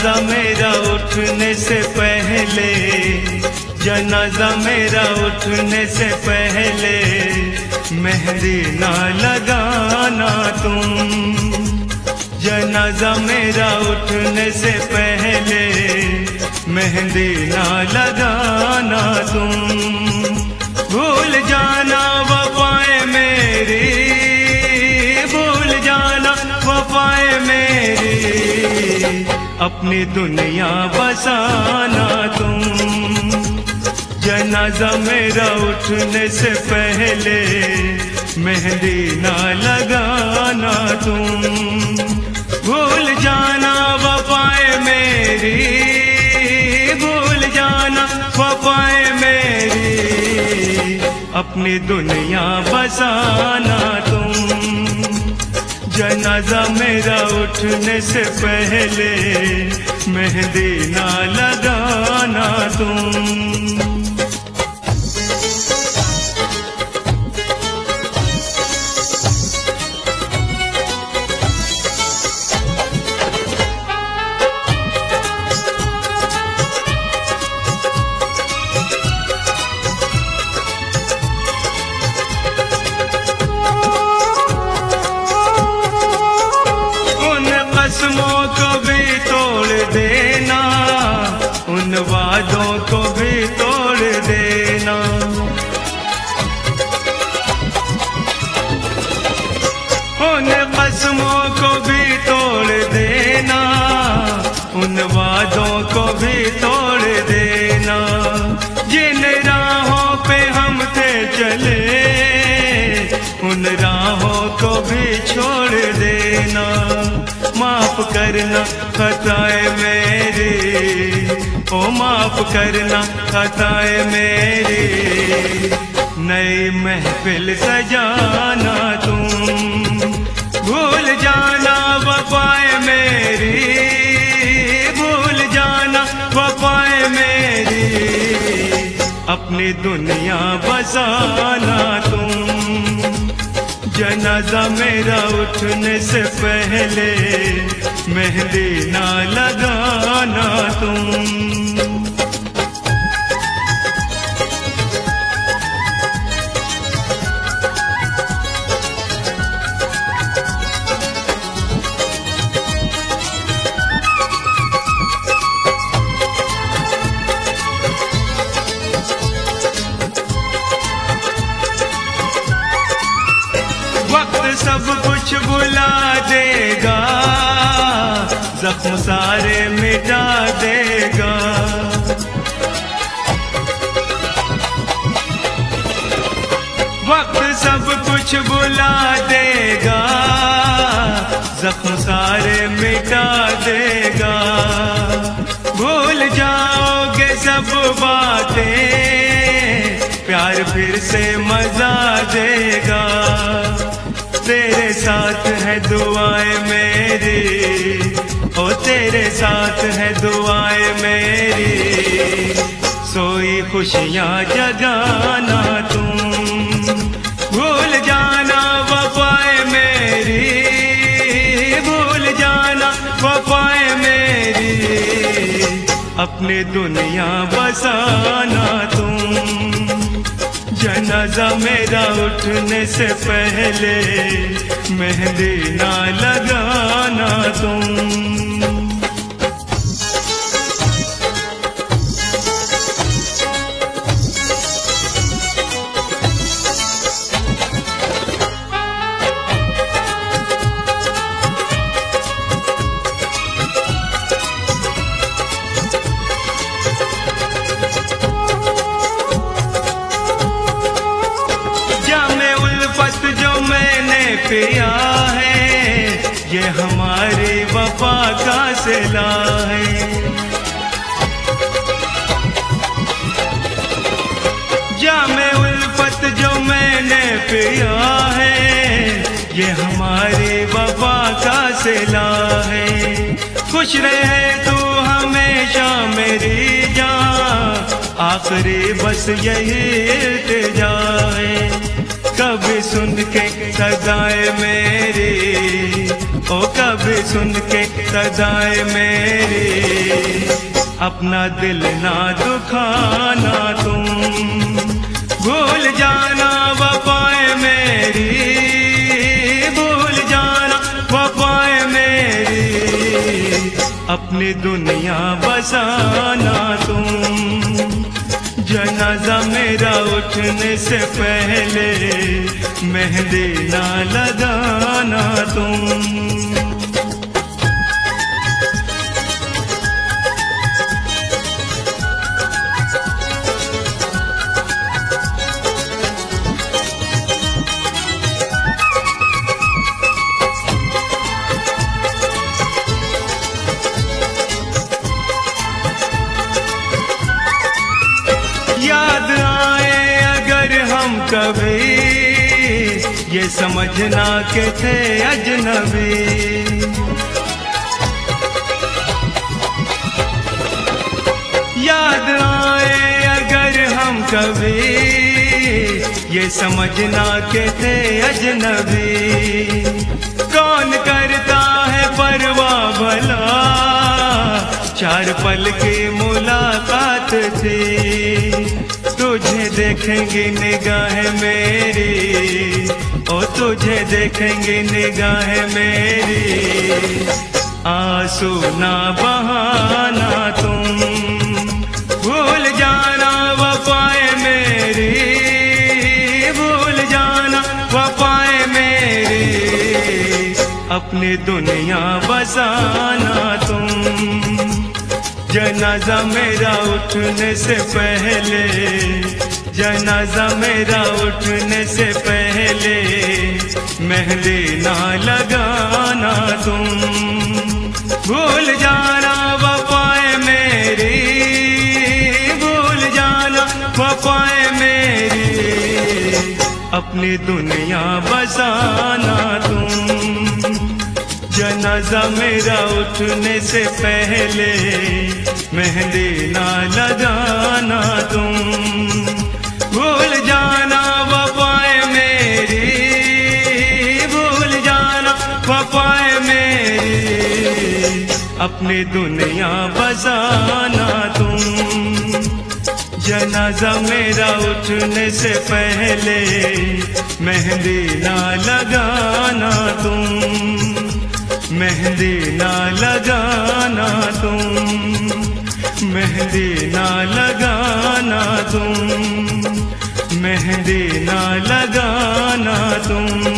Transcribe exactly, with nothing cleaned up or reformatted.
जनाजा मेरा उठने से पहले, जनाजा मेरा उठने से पहले मेहंदी ना लगाना तुम। जनाजा मेरा उठने से पहले मेहंदी ना लगाना तुम। भूल जाना वफाएं मेरी, भूल जाना वफाएं मेरी, अपनी दुनिया बसाना तुम। जनाजा मेरा उठने से पहले मेहंदी ना लगाना तुम। भूल जाना वफाएं मेरी, भूल जाना वफाएं मेरी, अपनी दुनिया बसाना तुम। जनाजा मेरा उठने से पहले मेहंदी ना लगाना तुम। कसमों को भी तोड़ देना, उन वादों को भी तोड़ देना। उन कसमों को भी तोड़ देना, उन वादों को भी तोड़ देना। जिन राहों पे हम थे चले, उन राहों को भी छोड़ देना। माफ करना खताएं मेरी, ओ माफ करना खताएं मेरी, नई महफिल सजाना तुम। भूल जाना वफाएं मेरी, भूल जाना वफाएं मेरी, अपनी दुनिया बसाना तुम। जनाजा मेरा उठने से पहले मेहंदी ना लगाना तुम। वक्त सब कुछ भुला देगा, जख्म सारे मिटा देगा। वक्त सब कुछ भुला देगा, जख्म सारे मिटा देगा। भूल जाओगे सब बातें, प्यार फिर से मजा देगा। तेरे साथ है दुआएं मेरी, ओ तेरे साथ है दुआएं मेरी, सोई खुशियां जगाना तुम। भूल जाना वफाएं मेरी, भूल जाना वफाएं मेरी, अपनी दुनिया बसाना तुम। जनाजा मेरा उठने से पहले मेहंदी ना लगाना तुम। पिया है ये हमारी वफा का सिला है। जामे उल्फत जो मैंने पिया है ये हमारी वफा का सिला है। खुश रहे तू हमेशा मेरी जान, आखिरी बस यही इल्तिजा है। कभी सुन के सदाएं मेरी, ओ ओ कभी सुन के सदाए मेरी, अपना दिल ना दुखाना तुम, भूल जाना वफाएं मेरी, भूल जाना वफाएं मेरी, अपनी दुनिया बसाना तुम। जनाजा मेरा उठने से पहले मेहंदी ना लगाना तुम। याद आए अगर हम कभी, ये समझना के थे अजनबी। याद आए अगर हम कभी, ये समझना के थे अजनबी। कौन करता है परवाह भला, चार पल की मुलाकात थी। तुझे देखेंगे निगाह मेरी, ओ तुझे देखेंगे निगाह मेरी, आंसू ना बहाना तुम, भूल जाना वफाएं मेरी, भूल जाना वफाएं मेरी, अपनी दुनिया बसाना तुम। जनाजा मेरा उठने से पहले, जनाजा मेरा उठने से पहले, मेहंदी ना लगाना तुम, भूल जाना वफाएं मेरी, भूल जाना वफाएं मेरी, अपनी दुनिया बसाना तुम। जनाजा मेरा उठने से पहले मेहंदी ना लगाना तुम, भूल जाना वफाएं मेरी, भूल जाना वफाएं मेरी, अपनी दुनिया बसाना तुम। जनाजा मेरा उठने से पहले मेहंदी ना लगाना तुम, मेहंदी ना लगाना तुम, मेहंदी ना लगाना तुम, मेहंदी ना लगाना तुम।